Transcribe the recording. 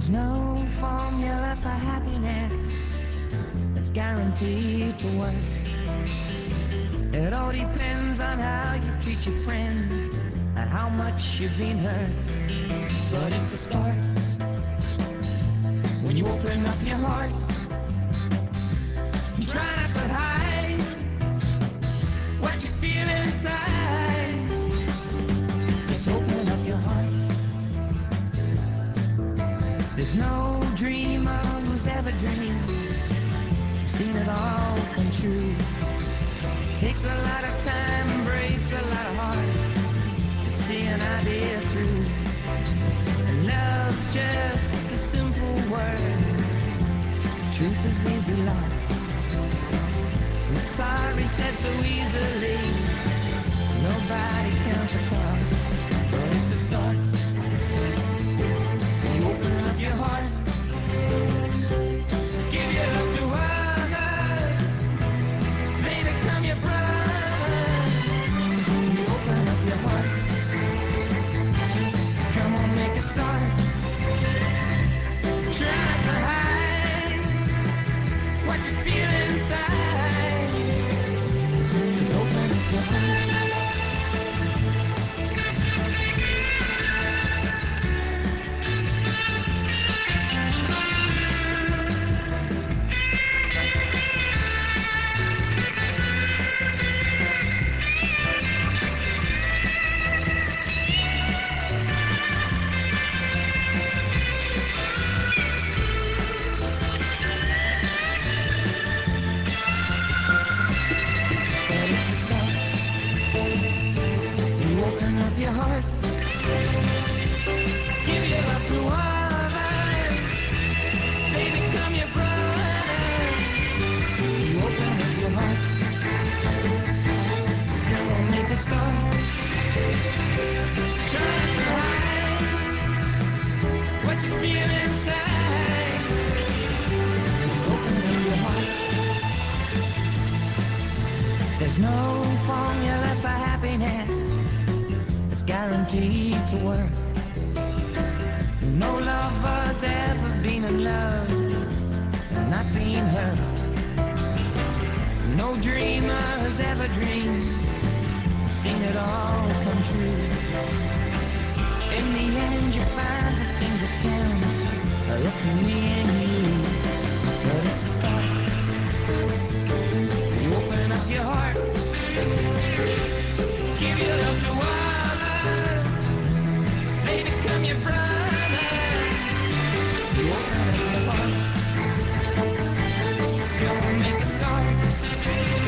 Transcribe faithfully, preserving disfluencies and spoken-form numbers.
There's no formula for happiness that's guaranteed to work. It all depends on how you treat your friends and how much you've been hurt. But it's a start when you open up your heart and try not to hide what you feel inside. Just open up your heart. There's no dreamer who's ever dreamed, seen it all come true. Takes a lot of time and breaks a lot of hearts to see an idea through. And love's just a simple word, its truth is easily lost. And sorry said so easily, nobody counts the cost. But it's a start. You open up your heart, give your love to others, they become your brothers. You open up your heart, come on, make a start. Try not to hide what you feel inside. Just open up your heart. But it's a start. You open up your heart, give your love to others, they become your brothers. You open up your heart, come on, make a start. Try not to hide what you feel inside. Just open up your heart. There's no formula for happiness that's guaranteed to work. No lover's ever been in love and not been hurt. No dreamer has ever dreamed, seen it all come true. In the end you find the things that count are up to me and you. But it's a start. You open up your heart, give your love to others, they become your brothers. You open up your heart, come on, make a start.